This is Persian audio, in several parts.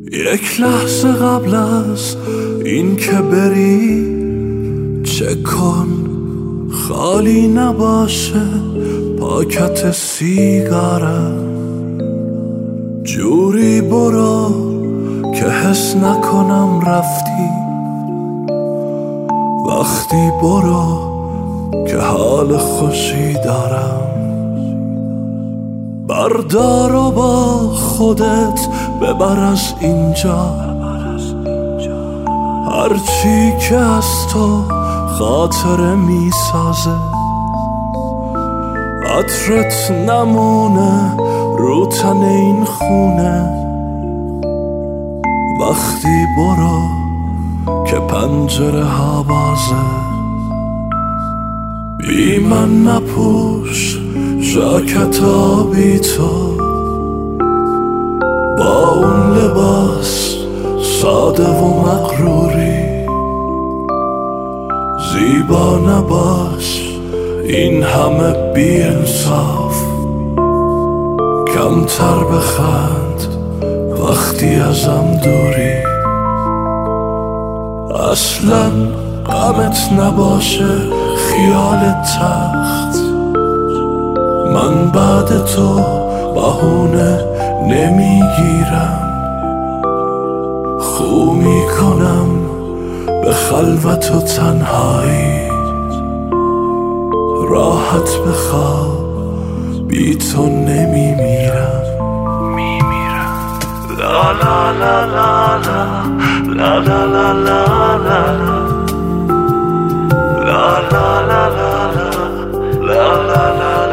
یک لحظه قبل از این که بری چک کن خالی نباشه پاکت سیگارم. جوری برو که حس نکنم رفتی، وقتی برو که حال خوشی دارم. بردار و با خودت ببر از اینجا هرچی که از تو خاطره می سازه. عطرت نمونه رو تن این خونه، وقتی برو که پنجره ها بازه. بی من نپوش ژاکت آبی تو، با اون لباس ساده و مغروری. زیبا نباش این همه بی انصاف، کمتر بخند وقتی ازم دوری. اصلا غمت نباشه خیال تخت، من بعد تو بهونه نمیگیرم. خو میکنم به خلوت و تنهایی، راحت بخواب بی تو نمیمیرم. لا لا لا لا لا لا لا لا لا لا لا لا لا لا لا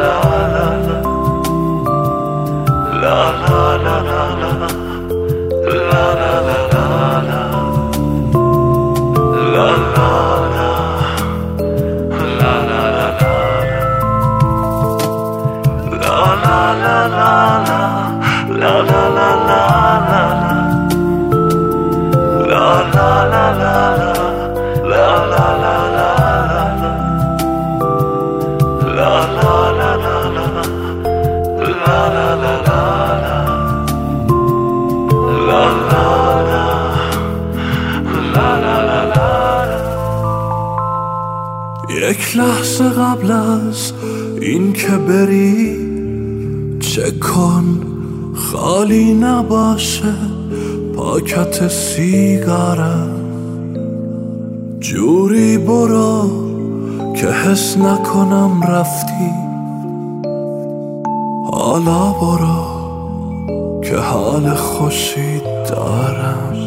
یک لحظه قبل از این که بری چک کن خالی نباشه پاکت سیگارم. جوری برو که حس نکنم رفتی، حالا برو که حال خوشی دارم.